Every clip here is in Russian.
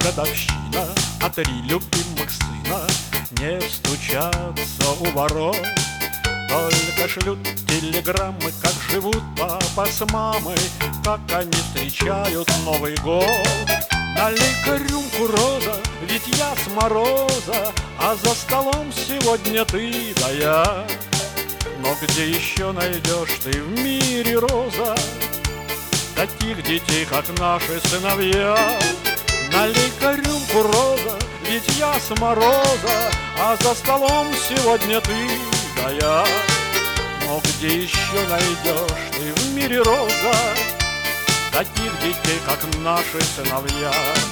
годовщина, а 3 любимых сына не стучатся у ворот. Только шлют телеграммы, как живут папа с мамой, как они встречают Новый год. Налей-ка рюмку, Роза, ведь я с мороза, а за столом сегодня ты да я. Но где еще найдешь ты в мире, Роза, таких детей, как наши сыновья? Налей-ка рюмку, Роза, ведь я с мороза, а за столом сегодня ты да я. Но где еще найдешь ты в мире, Роза, таких детей, как наши сыновья?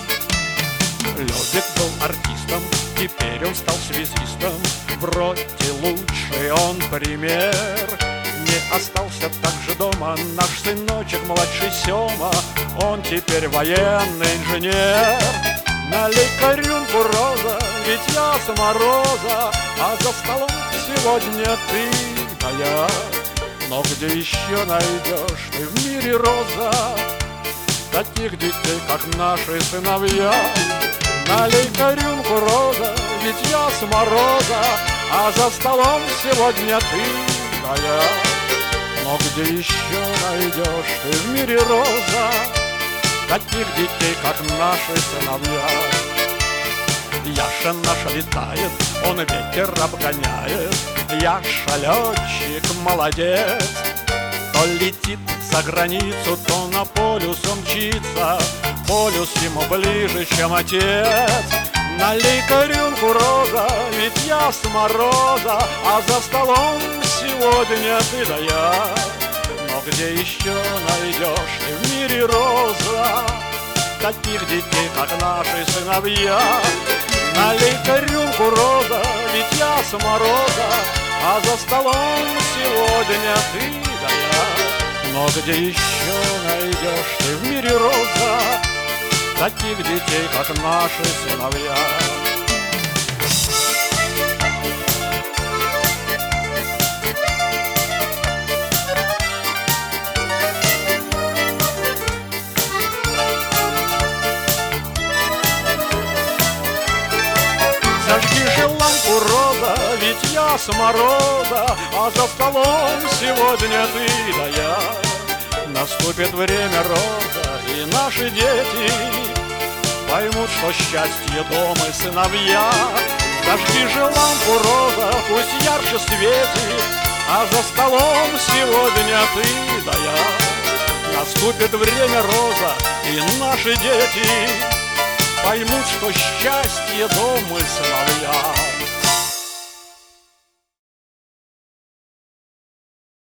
Лёвик был артистом, теперь он стал связистом, в роте лучший он пример. Не остался также дома наш сыночек, младший Сёма, он теперь военный инженер. Налей-ка рюмку, Роза, ведь я с мороза, а за столом сегодня ты да я. Но где еще найдешь ты в мире, Роза, таких детей, как наши сыновья? Налей-ка рюмку, Роза, ведь я с мороза, а за столом сегодня ты да я. Но где еще найдешь ты в мире, Роза, таких детей, как наши сыновья? Яша наш летает, он ветер обгоняет, Яша летчик молодец. То летит за границу, то на полюс он мчится, полюс ему ближе, чем отец. Налей-ка рюмку, Роза, ведь я с мороза, а за столом сегодня ты да я. Но где еще найдешь ты в мире, Роза, таких детей, как наши сыновья? Налей-ка рюмку, Роза, ведь я с мороза, а за столом сегодня ты да я. Но где еще найдешь ты в мире, Роза, таких детей, как наши сыновья? Зажги же лампу, Роза, ведь я с мороза, а за столом сегодня ты да я. Наступит время, Роза, и наши дети поймут, что счастье дома и сыновья. Зажги же лампу, Роза, пусть ярче светит, а за столом сегодня ты да я. Наступит время, Роза, и наши дети поймут, что счастье дома и сыновья.